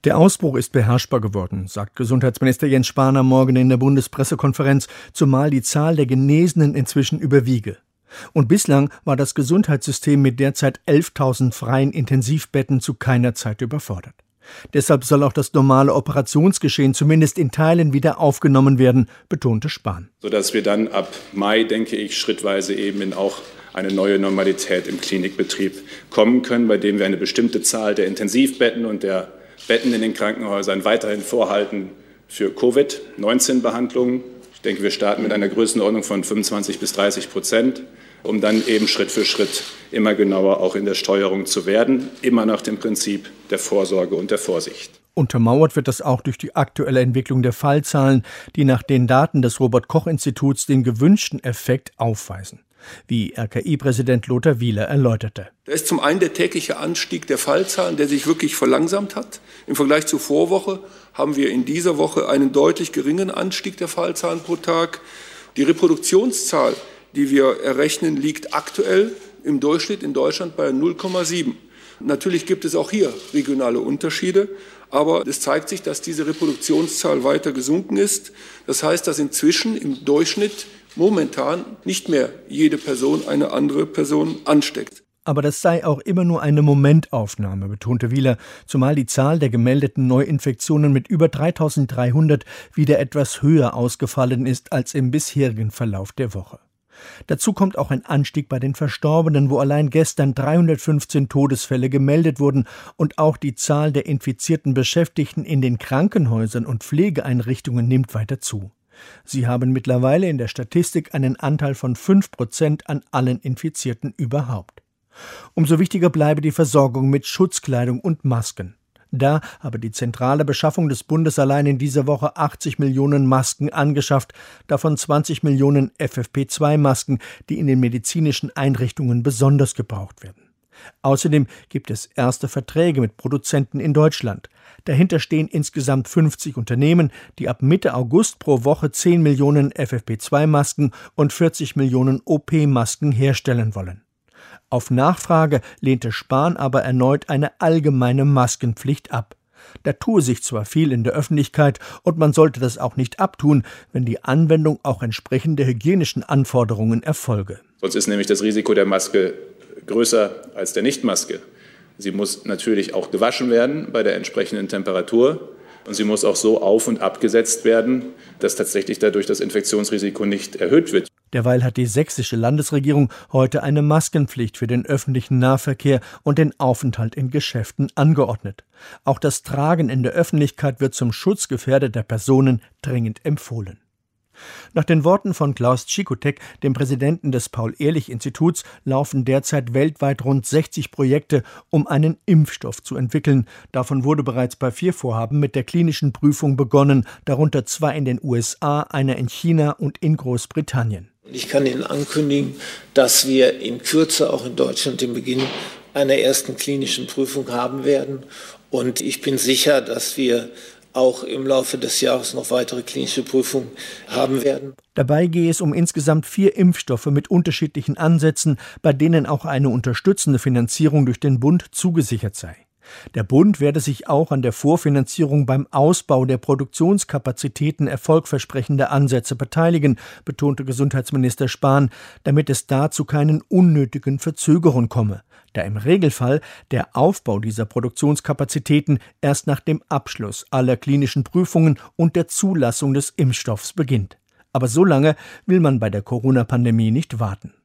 Der Ausbruch ist beherrschbar geworden, sagt Gesundheitsminister Jens Spahn am Morgen in der Bundespressekonferenz, zumal die Zahl der Genesenen inzwischen überwiege. Und bislang war das Gesundheitssystem mit derzeit 11.000 freien Intensivbetten zu keiner Zeit überfordert. Deshalb soll auch das normale Operationsgeschehen zumindest in Teilen wieder aufgenommen werden, betonte Spahn. Sodass wir dann ab Mai, denke ich, schrittweise eben in auch eine neue Normalität im Klinikbetrieb kommen können, bei dem wir eine bestimmte Zahl der Intensivbetten und der Betten in den Krankenhäusern weiterhin vorhalten für Covid-19-Behandlungen. Ich denke, wir starten mit einer Größenordnung von 25-30%, um dann eben Schritt für Schritt immer genauer auch in der Steuerung zu werden, immer nach dem Prinzip der Vorsorge und der Vorsicht. Untermauert wird das auch durch die aktuelle Entwicklung der Fallzahlen, die nach den Daten des Robert-Koch-Instituts den gewünschten Effekt aufweisen, wie RKI-Präsident Lothar Wieler erläuterte. Da ist zum einen der tägliche Anstieg der Fallzahlen, der sich wirklich verlangsamt hat. Im Vergleich zur Vorwoche haben wir in dieser Woche einen deutlich geringen Anstieg der Fallzahlen pro Tag. Die Reproduktionszahl, die wir errechnen, liegt aktuell im Durchschnitt in Deutschland bei 0,7. Natürlich gibt es auch hier regionale Unterschiede, aber es zeigt sich, dass diese Reproduktionszahl weiter gesunken ist. Das heißt, dass inzwischen im Durchschnitt momentan nicht mehr jede Person eine andere Person ansteckt. Aber das sei auch immer nur eine Momentaufnahme, betonte Wieler, zumal die Zahl der gemeldeten Neuinfektionen mit über 3.300 wieder etwas höher ausgefallen ist als im bisherigen Verlauf der Woche. Dazu kommt auch ein Anstieg bei den Verstorbenen, wo allein gestern 315 Todesfälle gemeldet wurden, und auch die Zahl der infizierten Beschäftigten in den Krankenhäusern und Pflegeeinrichtungen nimmt weiter zu. Sie haben mittlerweile in der Statistik einen Anteil von 5% an allen Infizierten überhaupt. Umso wichtiger bleibe die Versorgung mit Schutzkleidung und Masken. Da habe die zentrale Beschaffung des Bundes allein in dieser Woche 80 Millionen Masken angeschafft, davon 20 Millionen FFP2-Masken, die in den medizinischen Einrichtungen besonders gebraucht werden. Außerdem gibt es erste Verträge mit Produzenten in Deutschland. Dahinter stehen insgesamt 50 Unternehmen, die ab Mitte August pro Woche 10 Millionen FFP2-Masken und 40 Millionen OP-Masken herstellen wollen. Auf Nachfrage lehnte Spahn aber erneut eine allgemeine Maskenpflicht ab. Da tue sich zwar viel in der Öffentlichkeit und man sollte das auch nicht abtun, wenn die Anwendung auch entsprechende hygienischen Anforderungen erfolge. Sonst ist nämlich das Risiko der Maske größer als der Nichtmaske. Sie muss natürlich auch gewaschen werden bei der entsprechenden Temperatur und sie muss auch so auf- und abgesetzt werden, dass tatsächlich dadurch das Infektionsrisiko nicht erhöht wird. Derweil hat die sächsische Landesregierung heute eine Maskenpflicht für den öffentlichen Nahverkehr und den Aufenthalt in Geschäften angeordnet. Auch das Tragen in der Öffentlichkeit wird zum Schutz gefährdeter Personen dringend empfohlen. Nach den Worten von Klaus Cichotek, dem Präsidenten des Paul-Ehrlich-Instituts, laufen derzeit weltweit rund 60 Projekte, um einen Impfstoff zu entwickeln. Davon wurde bereits bei 4 Vorhaben mit der klinischen Prüfung begonnen, darunter 2 in den USA, einer in China und in Großbritannien. Ich kann Ihnen ankündigen, dass wir in Kürze auch in Deutschland den Beginn einer ersten klinischen Prüfung haben werden. Und ich bin sicher, dass wir auch im Laufe des Jahres noch weitere klinische Prüfungen haben werden. Dabei gehe es um insgesamt 4 Impfstoffe mit unterschiedlichen Ansätzen, bei denen auch eine unterstützende Finanzierung durch den Bund zugesichert sei. Der Bund werde sich auch an der Vorfinanzierung beim Ausbau der Produktionskapazitäten erfolgversprechender Ansätze beteiligen, betonte Gesundheitsminister Spahn, damit es da zu keinen unnötigen Verzögerungen komme, da im Regelfall der Aufbau dieser Produktionskapazitäten erst nach dem Abschluss aller klinischen Prüfungen und der Zulassung des Impfstoffs beginnt. Aber so lange will man bei der Corona-Pandemie nicht warten.